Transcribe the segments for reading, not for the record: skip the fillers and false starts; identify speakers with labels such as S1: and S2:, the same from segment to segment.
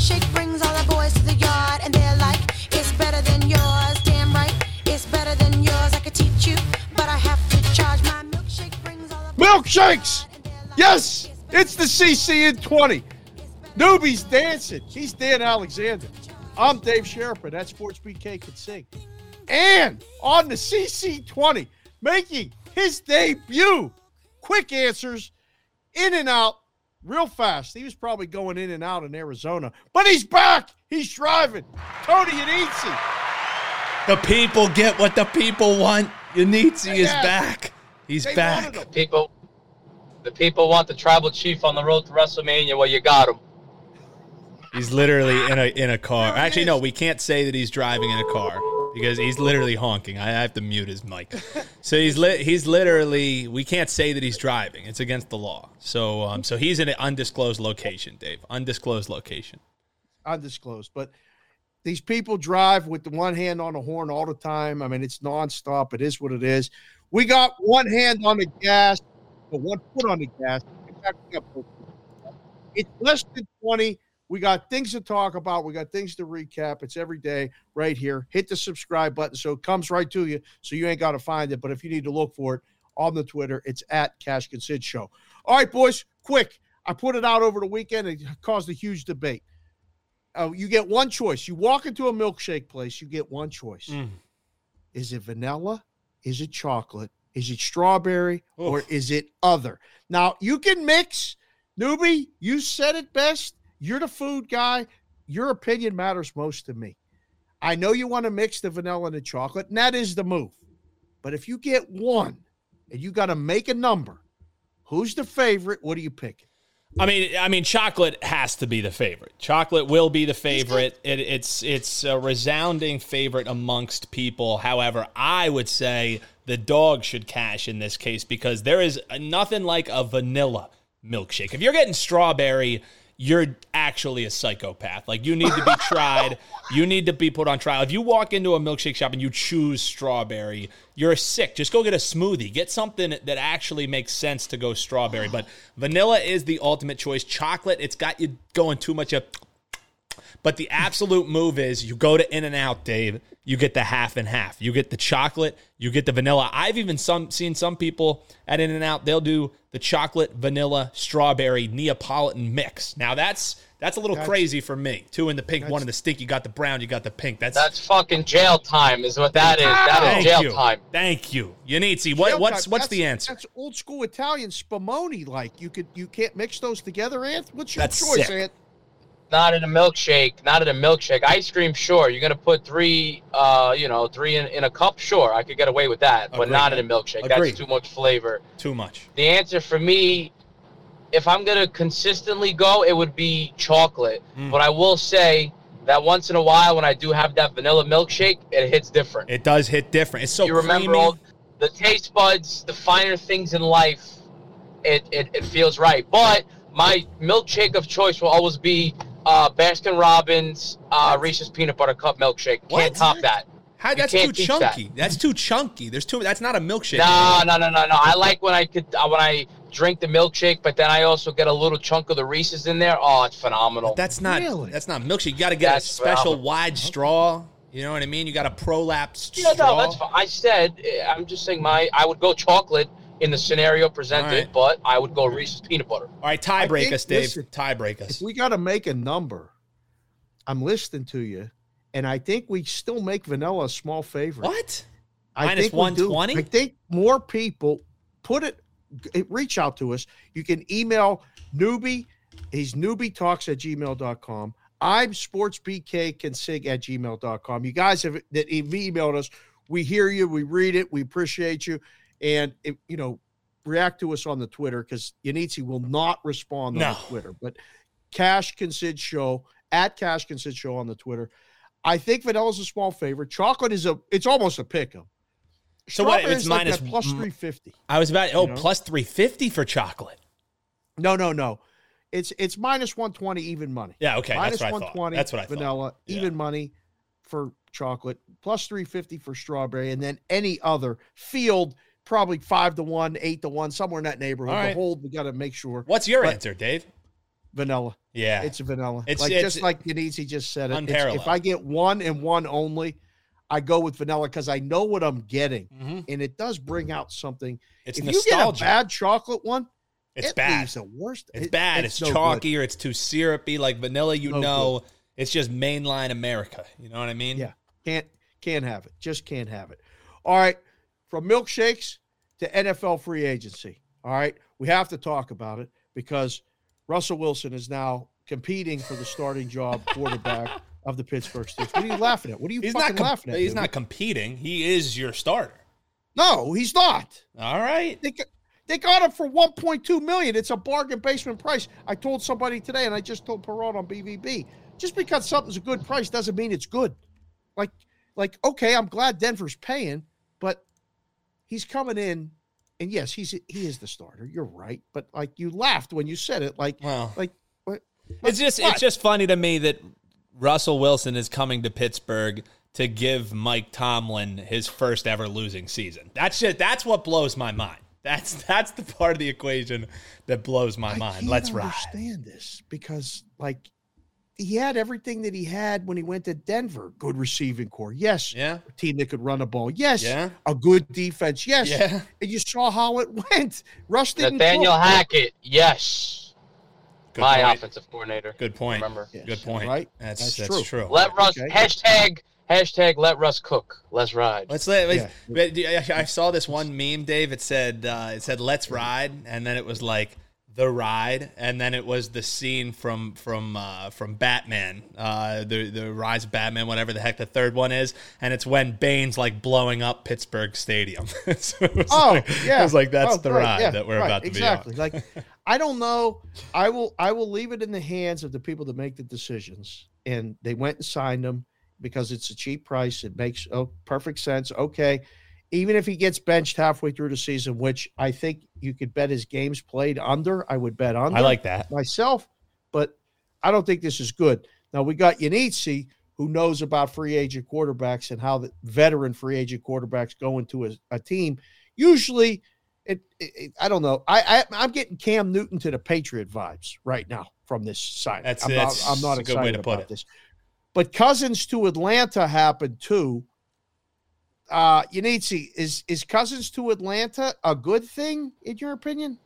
S1: milkshake brings all the boys to the yard, and they're like, it's better than yours. Damn right, it's better than yours. I could teach you, but I have to charge. My milkshake brings all the
S2: Milkshakes! Yes! It's the CC in 20. Newbie's dancing. He's Dan Alexander. I'm Dave Sherpa. That's Sports BK can sing. And on the CC20, making his debut. Quick answers, in and out, real fast. He was probably going in and out in Arizona, but he's back. He's driving. Tony Yanizzi.
S3: The people get what the people want. Yanizzi is back. He's back.
S4: The people want the tribal chief on the road to WrestleMania. Well, you got him.
S3: He's literally in a car. Actually, no, we can't say that he's driving in a car because he's literally honking. I have to mute his mic. So he's literally. We can't say that he's driving. It's against the law. So he's in an undisclosed location, Dave. Undisclosed location.
S2: Undisclosed, but these people drive with the one hand on the horn all the time. I mean, it's nonstop. It is what it is. We got one hand on the gas, but one foot on the gas. In fact, it's less than 20. We got things to talk about. We got things to recap. It's every day right here. Hit the subscribe button so it comes right to you, so you ain't got to find it. But if you need to look for it on the Twitter, it's at Cash and Sid Show. All right, boys, quick. I put it out over the weekend. It caused a huge debate. You get one choice. You walk into a milkshake place, you get one choice. Is it vanilla? Is it chocolate? Is it strawberry?
S3: Oof.
S2: Or is it other? Now, you can mix. Newbie, you said it best. You're the food guy. Your opinion matters most to me. I know you want to mix the vanilla and the chocolate, and that is the move. But if you get one and you got to make a number, who's the favorite? What are you picking?
S3: I mean, chocolate has to be the favorite. Chocolate will be the favorite. It's a resounding favorite amongst people. However, I would say the dog should cash in this case because there is nothing like a vanilla milkshake. If you're getting strawberry, you're actually a psychopath. Like, you need to be tried. You need to be put on trial. If you walk into a milkshake shop and you choose strawberry, you're sick. Just go get a smoothie. Get something that actually makes sense to go strawberry. But vanilla is the ultimate choice. Chocolate, it's got you going too much. But the absolute move is you go to In-N-Out, Dave. You get the half and half. You get the chocolate. You get the vanilla. I've even seen some people at In-N-Out, they'll do the chocolate, vanilla, strawberry, Neapolitan mix. Now, that's a little crazy for me. Two in the pink, one in the stink. You got the brown, you got the pink. That's
S4: fucking jail time is what that is. That is jail time.
S3: Thank you. Yanizzi, what's the answer?
S2: That's old school Italian spumoni. Like, you can't mix those together, Ant? What's your choice,
S3: sick.
S2: Ant?
S4: Not in a milkshake. Not in a milkshake. Ice cream, sure. You're gonna put three in a cup. Sure, I could get away with that, but not in a milkshake.
S3: Agreed.
S4: That's too much flavor.
S3: Too much.
S4: The answer for me, if I'm gonna consistently go, it would be chocolate. But I will say that once in a while, when I do have that vanilla milkshake, it hits different.
S3: It does hit different. It's so
S4: you remember
S3: creamy.
S4: all the taste buds, the finer things in life. It feels right. But my milkshake of choice will always be Baskin Robbins Reese's Peanut Butter Cup milkshake. Can't top that.
S3: That's too chunky. That's too chunky. That's not a milkshake.
S4: No. I like when I drink the milkshake, but then I also get a little chunk of the Reese's in there. Oh, it's phenomenal.
S3: But that's not milkshake. You got to get a special wide straw. You know what I mean? You got a prolapsed straw.
S4: No, that's fine. I'm just saying I would go chocolate in the scenario presented, but I would go Reese's Peanut Butter.
S3: All right, tie break us, Dave. Tie break us.
S2: If we got to make a number, I'm listening to you, and I think we still make vanilla a small favorite.
S3: What?
S2: Minus
S3: 120?
S2: I think more people reach out to us. You can email Newbie. He's newbietalks@gmail.com. I'm sportsbkconsig@gmail.com. You guys that have emailed us, we hear you, we read it, we appreciate you. And, react to us on the Twitter because Yanizzi will not respond on the Twitter. But Cash Can Sid Show, at Cash Can Sid Show on the Twitter. I think vanilla's a small favorite. Chocolate it's almost a pick 'em.
S3: So what? It's minus
S2: plus 350.
S3: I was about plus 350 for chocolate.
S2: No. It's minus 120 even money.
S3: Yeah, okay.
S2: Minus
S3: that's what
S2: 120
S3: I thought. That's what I
S2: vanilla,
S3: thought. Yeah.
S2: even money for chocolate, plus 350 for strawberry, and then any other field. Probably 5-1, 8-1, somewhere in that neighborhood.
S3: All right.
S2: The hold, we got to make sure.
S3: What's your answer, Dave?
S2: vanilla.
S3: Yeah.
S2: It's vanilla.
S3: It's
S2: just like Yanisi just said it.
S3: unparalleled.
S2: If I get one and one only, I go with vanilla because I know what I'm getting, and it does bring out something.
S3: It's
S2: if
S3: nostalgia.
S2: you get a bad chocolate one,
S3: It's
S2: it
S3: bad.
S2: leaves the worst.
S3: It's bad. It's
S2: no
S3: chalky
S2: good.
S3: or it's too syrupy. Like vanilla,
S2: No good.
S3: it's just mainline America. You know what I mean?
S2: Yeah, can't have it. Just can't have it. All right, from milkshakes to NFL free agency. All right, we have to talk about it because Russell Wilson is now competing for the starting job quarterback of the Pittsburgh Steelers. What are you laughing at? What are you fucking laughing at?
S3: He's
S2: dude?
S3: not competing. He is your starter.
S2: No, he's not.
S3: All right.
S2: They got him for $1.2 million. It's a bargain basement price. I told somebody today, and I just told Perot on BVB. Just because something's a good price doesn't mean it's good. Like okay, I'm glad Denver's paying, but he's coming in, and yes, he is the starter. You're right, but like you laughed when you said it. What?
S3: It's just funny to me that Russell Wilson is coming to Pittsburgh to give Mike Tomlin his first ever losing season. That's what blows my mind. That's the part of the equation that blows my mind. Let's ride.
S2: I understand this because he had everything that he had when he went to Denver. Good receiving core. Yes.
S3: Yeah.
S2: A team that could run a ball. Yes.
S3: Yeah.
S2: A good defense. Yes.
S3: Yeah.
S2: And you saw how it went. Russ didn't
S4: Nathaniel
S2: cook.
S4: Hackett, yes.
S3: Good
S4: My
S3: point.
S4: offensive coordinator.
S3: Good point.
S4: Remember.
S2: Yes,
S3: Good point.
S2: right?
S3: That's
S2: That's
S3: true.
S4: Let Russ
S2: Okay.
S4: hashtag let Russ cook. Let's ride.
S3: I saw this one meme, Dave. It said "Let's ride," and then it was like the ride, and then it was the scene from Batman, the Rise of Batman, whatever the heck the third one is, and it's when Bane's like blowing up Pittsburgh Stadium. So it was like that's the ride that we're about to be on.
S2: Exactly. I don't know. I will leave it in the hands of the people that make the decisions, and they went and signed him because it's a cheap price. It makes perfect sense. Okay. Even if he gets benched halfway through the season, which I think you could bet his games played under, I would bet under.
S3: I like that
S2: myself, but I don't think this is good. Now we got Yanitsi, who knows about free agent quarterbacks and how the veteran free agent quarterbacks go into a team. Usually, I don't know. I'm getting Cam Newton to the Patriot vibes right now from this side. I'm not
S3: a good way
S2: excited
S3: to put
S2: about
S3: it.
S2: this. But Cousins to Atlanta happened too. Yanitsi, is Cousins to Atlanta a good thing in your opinion?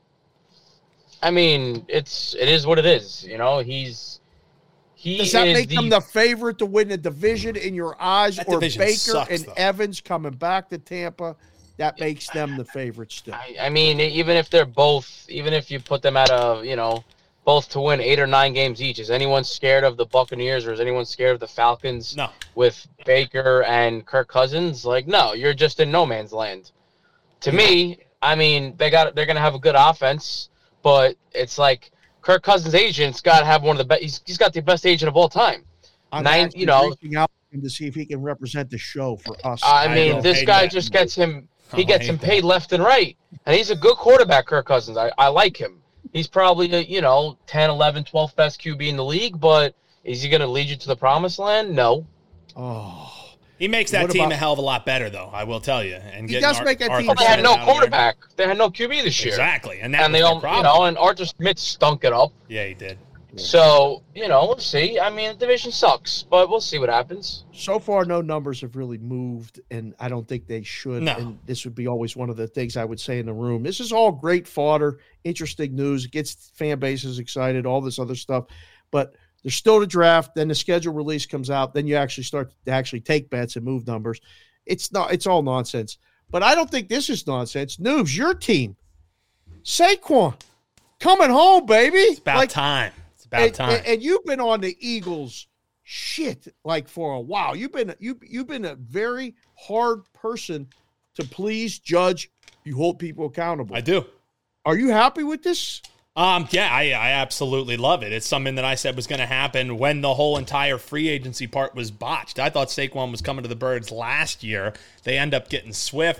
S4: I mean, it is what it is. You know, does
S2: that make them the favorite to win the division in your eyes, or Baker
S3: sucks,
S2: and Evans coming back to Tampa? That makes them the favorite still.
S4: I mean, even if you put them at both to win 8 or 9 games each, is anyone scared of the Buccaneers or is anyone scared of the Falcons?
S3: No.
S4: With Baker and Kirk Cousins? No, you're just in no man's land. To me, I mean, they're going to have a good offense, but it's like Kirk Cousins' agent's got to have one of the best. He's got the best agent of all time.
S2: I'm reaching out to him to see if he can represent the show for us.
S4: I mean, this guy just gets him. He gets him paid left and right, and he's a good quarterback. Kirk Cousins, I like him. He's probably 10, 11, 12th best QB in the league, but is he going to lead you to the promised land? No.
S2: Oh.
S3: He makes that team a hell of a lot better, though, I will tell you. And
S2: he does make that team.
S4: They had no quarterback. They had no QB this year.
S3: Exactly. And
S4: they all, and Arthur Smith stunk it up.
S3: Yeah, he did.
S2: Yeah.
S4: So, we'll see. I mean, the division sucks, but we'll see what happens.
S2: So far, no numbers have really moved, and I don't think they should.
S3: No.
S2: And this would be always one of the things I would say in the room. This is all great fodder, interesting news. It gets fan bases excited, all this other stuff. But there's still the draft. Then the schedule release comes out. Then you actually start to actually take bets and move numbers. It's all nonsense. But I don't think this is nonsense. Noobs, your team, Saquon, coming home, baby.
S3: It's about time. It's about time.
S2: And you've been on the Eagles shit for a while. You've been a very hard person to please, judge. You hold people accountable.
S3: I do.
S2: Are you happy with this?
S3: Yeah, I absolutely love it. It's something that I said was going to happen when the whole entire free agency part was botched. I thought Saquon was coming to the Birds last year. They end up getting Swift.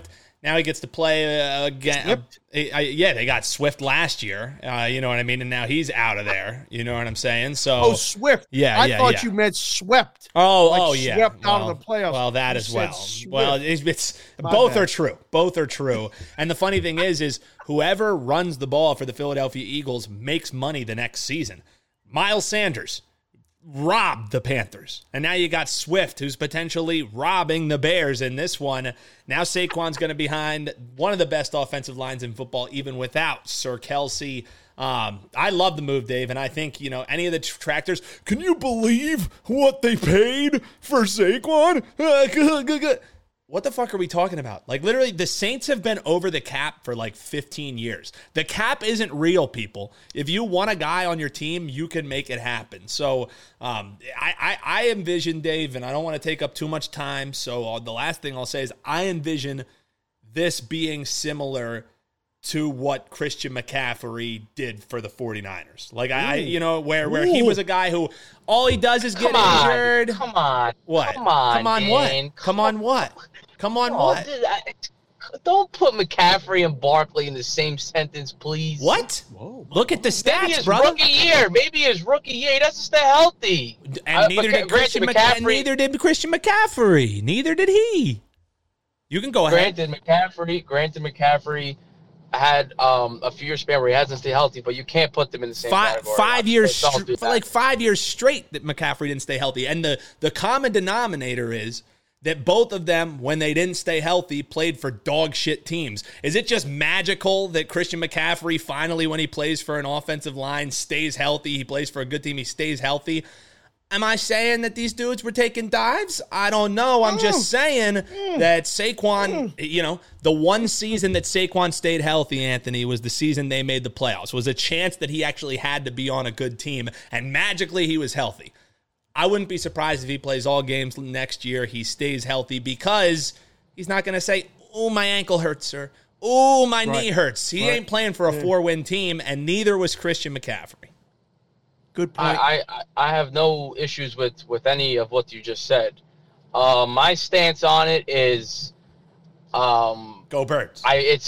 S3: Now he gets to play again.
S2: Swift?
S3: Yeah, they got Swift last year. You know what I mean? And now he's out of there. You know what I'm saying? So
S2: Oh, Swift. I thought you meant swept.
S3: Yeah.
S2: Swept out of the playoffs.
S3: Well, that
S2: You
S3: as
S2: said
S3: well.
S2: Swift.
S3: Well, it's
S2: My
S3: both
S2: bad.
S3: are true. Both are true. And the funny thing is whoever runs the ball for the Philadelphia Eagles makes money the next season. Miles Sanders robbed the Panthers. And now you got Swift, who's potentially robbing the Bears in this one. Now Saquon's going to be behind one of the best offensive lines in football, even without Sir Kelsey. I love the move, Dave, and I think, any of the detractors, can you believe what they paid for Saquon? What the fuck are we talking about? Like, literally, the Saints have been over the cap for like 15 years. The cap isn't real, people. If you want a guy on your team, you can make it happen. So I envision, Dave, and I don't want to take up too much time, so the last thing I'll say is I envision this being similar to what Christian McCaffrey did for the 49ers. Like, where he was a guy who all he does is get injured.
S4: Come on.
S3: What?
S4: Come on,
S3: Come on
S4: man.
S3: what? Come on what? Come on what?
S4: Don't put McCaffrey and Barkley in the same sentence, please.
S3: What?
S2: Whoa.
S3: Look at the
S4: Maybe
S3: stats,
S4: his
S3: brother.
S4: rookie year. Maybe his rookie year. He doesn't stay healthy.
S3: And neither
S4: but
S3: did
S4: granted,
S3: Christian McCaffrey. Neither did he. You can go ahead.
S4: Granted, McCaffrey had a few years span where he hasn't stayed healthy, but you can't put them in the same category.
S3: 5 years,
S4: Don't do that.
S3: 5 years straight that McCaffrey didn't stay healthy. And the common denominator is that both of them, when they didn't stay healthy, played for dog shit teams. Is it just magical that Christian McCaffrey finally, when he plays for an offensive line, stays healthy? He plays for a good team, he stays healthy. Am I saying that these dudes were taking dives? I don't know. I'm just saying that Saquon, the one season that Saquon stayed healthy, Anthony, was the season they made the playoffs. Was a chance that he actually had to be on a good team, and magically he was healthy. I wouldn't be surprised if he plays all games next year. He stays healthy because he's not going to say, oh, my ankle hurts, sir. Oh, my knee hurts. He ain't playing for a 4-win team, and neither was Christian McCaffrey.
S2: Good point.
S4: I have no issues with any of what you just said. My stance on it is,
S3: Go Birds.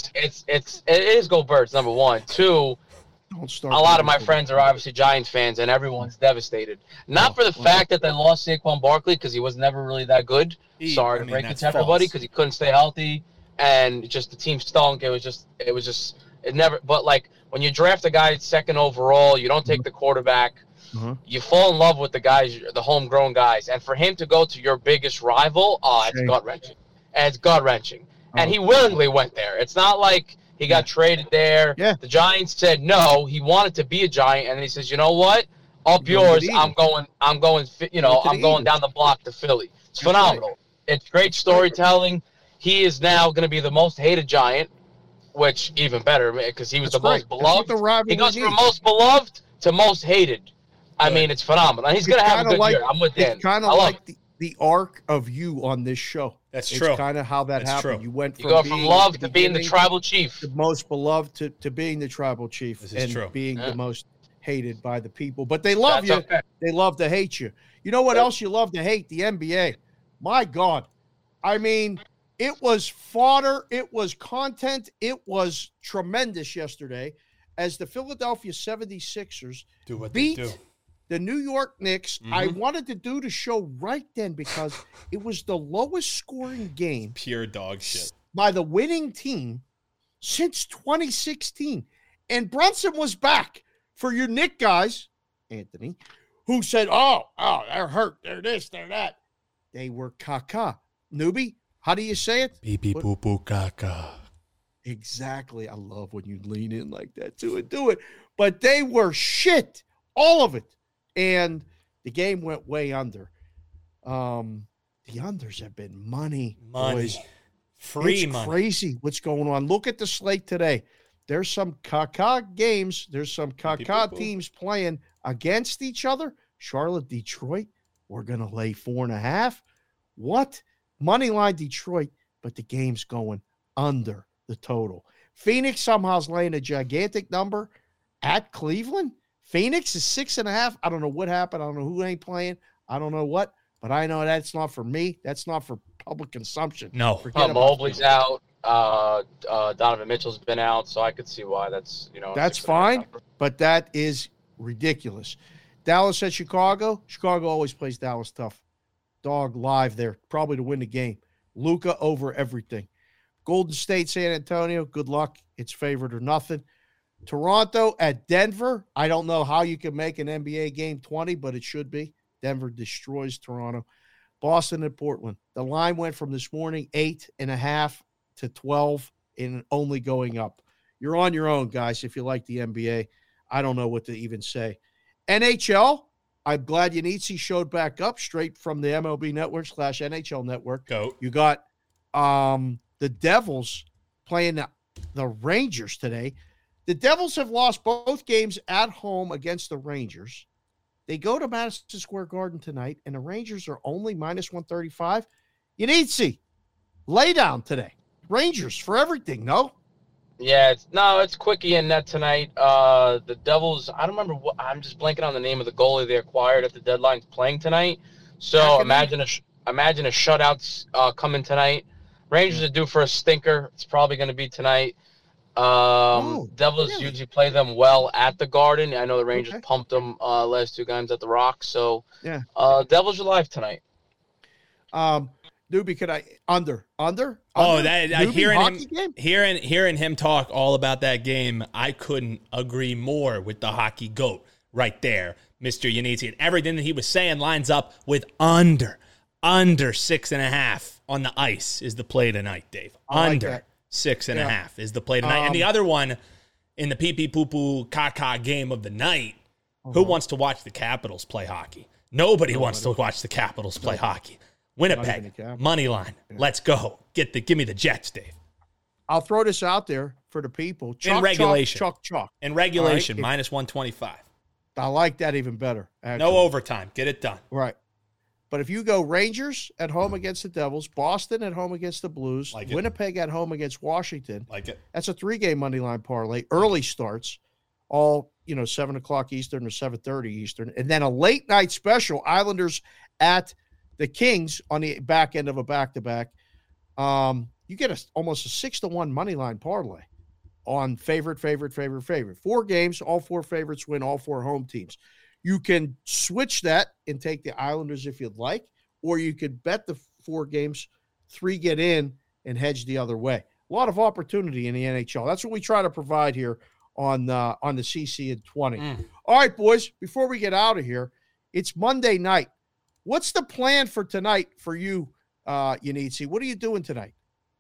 S4: it is go Birds, number one. Two,
S2: Don't start.
S4: a lot of my friends are obviously Giants fans, and everyone's devastated. Not for the fact that they lost Saquon Barkley, because he was never really that good. Sorry to break it to everybody, because he couldn't stay healthy, and just the team stunk. It was just never. But like when you draft a guy second overall, you don't take the quarterback. You fall in love with the guys, the homegrown guys, and for him to go to your biggest rival, it's gut wrenching. And it's gut wrenching, and he willingly went there. It's not like he got traded there.
S2: Yeah.
S4: The Giants said no. He wanted to be a Giant, and then he says, "You know what? Up yours. I'm going. I'm going down the block to Philly." It's phenomenal. It's great storytelling. He is now going to be the most hated Giant, which even better because he was the most beloved. He goes from most beloved to most hated. I mean, it's phenomenal. And he's going to have a good year. I'm with Dan.
S2: It's kind of like the arc of you on this show.
S3: That's
S2: it's
S3: true.
S2: Kind of how that
S3: That's
S2: happened.
S3: true.
S2: You went
S4: You go from love to being the tribal chief.
S2: the most beloved to being the tribal chief,
S3: This is true.
S2: being the most hated by the people. But they love you.
S4: Okay.
S2: They love to hate you. You know what else you love to hate? The NBA. My God. I mean, it was fodder. It was content. It was tremendous yesterday as the Philadelphia 76ers
S3: Do what
S2: beat
S3: they do.
S2: the New York Knicks. I wanted to do the show right then because it was the lowest scoring game
S3: Pure dog shit.
S2: by the winning team since 2016. And Brunson was back for your Knick guys, Anthony, who said, oh, they're hurt. They're this, they're that. They were caca. Newbie, how do you say it?
S3: Pee pee poo poo caca.
S2: Exactly. I love when you lean in like that too and do it. But they were shit. All of it. And the game went way under. The unders have been money. Boys.
S3: Free
S2: It's
S3: money.
S2: crazy what's going on. Look at the slate today. There's some caca games. There's some caca
S3: People.
S2: teams playing against each other. Charlotte, Detroit. We're going to lay 4.5. What? Money line Detroit, but the game's going under the total. Phoenix somehow is laying a gigantic number at Cleveland. Phoenix is 6.5. I don't know what happened. I don't know who ain't playing. I don't know what, but I know that's not for me. That's not for public consumption.
S3: No.
S2: Forget about
S4: Mobley's out. Donovan Mitchell's been out, so I could see why that's,
S2: That's
S4: 6.5
S2: fine,
S4: number.
S2: but that is ridiculous. Dallas at Chicago. Chicago always plays Dallas tough. Dog live there, probably to win the game. Luka over everything. Golden State, San Antonio, good luck. It's favored or nothing. Toronto at Denver. I don't know how you can make an NBA game 20, but it should be. Denver destroys Toronto. Boston and Portland. The line went from this morning 8.5 to 12 and only going up. You're on your own, guys, if you like the NBA. I don't know what to even say. NHL, I'm glad Yanitsi showed back up straight from the MLB Network / NHL Network.
S3: Go.
S2: You got the Devils playing the Rangers today. The Devils have lost both games at home against the Rangers. They go to Madison Square Garden tonight, and the Rangers are only minus 135. Yanitsi, lay down today. Rangers for everything, no?
S4: Yeah, it's Quickie in net tonight. The Devils, I don't remember I'm just blanking on the name of the goalie they acquired at the deadline playing tonight. So imagine a shutout coming tonight. Rangers are due for a stinker. It's probably going to be tonight. Devils usually play them well at the Garden. I know the Rangers pumped them last 2 games at the Rock. So
S2: yeah,
S4: Devils are live tonight.
S2: Newbie, could I under?
S3: Oh, that
S2: Newbie,
S3: hearing him talk all about that game, I couldn't agree more with the hockey goat right there, Mr. Yanitsi. And everything that he was saying lines up with under 6.5 on the ice is the play tonight, Dave. Under 6.5 is the play tonight. And the other one in the pee-pee-poo-poo caca game of the night, who wants to watch the Capitals play hockey? Nobody wants to watch the Capitals play hockey. Winnipeg, money line. Yeah. Let's go. Give me the Jets, Dave.
S2: I'll throw this out there for the people.
S3: In regulation.
S2: Chalk.
S3: In regulation, right. Minus 125.
S2: I like that even better. Actually.
S3: No overtime. Get it done.
S2: Right. But if you go Rangers at home against the Devils, Boston at home against the Blues, Winnipeg at home against Washington.
S3: Like it.
S2: That's a 3-game money line parlay. Early starts, all 7 o'clock Eastern or 7:30 Eastern. And then a late night special, Islanders at the Kings on the back end of a back-to-back. You get almost a 6-1 money line parlay on favorite. 4 games, all 4 favorites win, all 4 home teams. You can switch that and take the Islanders if you'd like, or you could bet the 4 games, 3 get in, and hedge the other way. A lot of opportunity in the NHL. That's what we try to provide here on the CC at 20. All right, boys, before we get out of here, it's Monday night. What's the plan for tonight for you, Yanitsi? What are you doing tonight?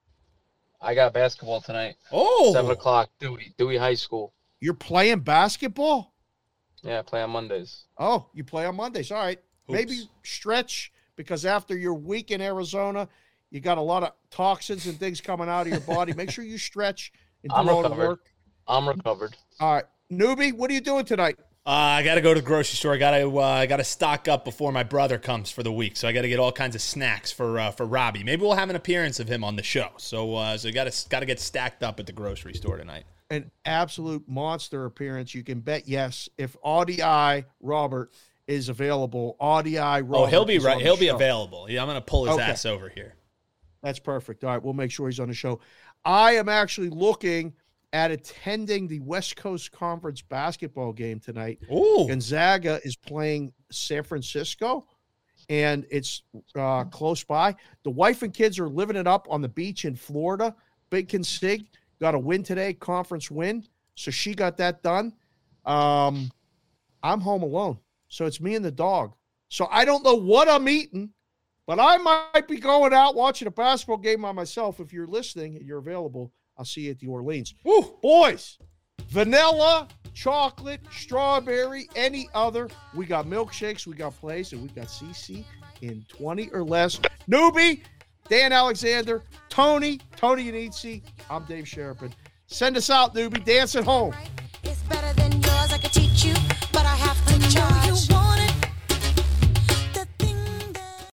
S4: I got basketball tonight. 7 o'clock, Dewey High School.
S2: You're playing basketball?
S4: Yeah, I play on Mondays.
S2: Oh, you play on Mondays. All right. Oops. Maybe stretch, because after your week in Arizona, you got a lot of toxins and things coming out of your body. Make sure you stretch and do all the work.
S4: I'm recovered.
S2: All right. Newbie, what are you doing tonight?
S3: I got to go to the grocery store. I got to stock up before my brother comes for the week. So I got to get all kinds of snacks for Robbie. Maybe we'll have an appearance of him on the show. So you got to get stacked up at the grocery store tonight.
S2: An absolute monster appearance. You can bet yes if Audie I Robert is available. Audie I Robert.
S3: Oh, he'll be right. He'll be available. Yeah, I'm going to pull his ass over here.
S2: That's perfect. All right, we'll make sure he's on the show. I am actually looking at attending the West Coast Conference basketball game tonight.
S3: Ooh.
S2: Gonzaga is playing San Francisco, and it's close by. The wife and kids are living it up on the beach in Florida. Big Consig got a win today, conference win, so she got that done. I'm home alone, so it's me and the dog. So I don't know what I'm eating, but I might be going out watching a basketball game by myself. If you're listening and you're available, I'll see you at the Orleans.
S3: Woo.
S2: Boys, vanilla, chocolate, strawberry, any other. We got milkshakes, we got plays, and we got CC in 20 or less. Newbie, Dan Alexander, Tony Yanitsi. I'm Dave Sherpin. Send us out, Newbie. Dance at home.
S1: It's better than yours. I could teach you.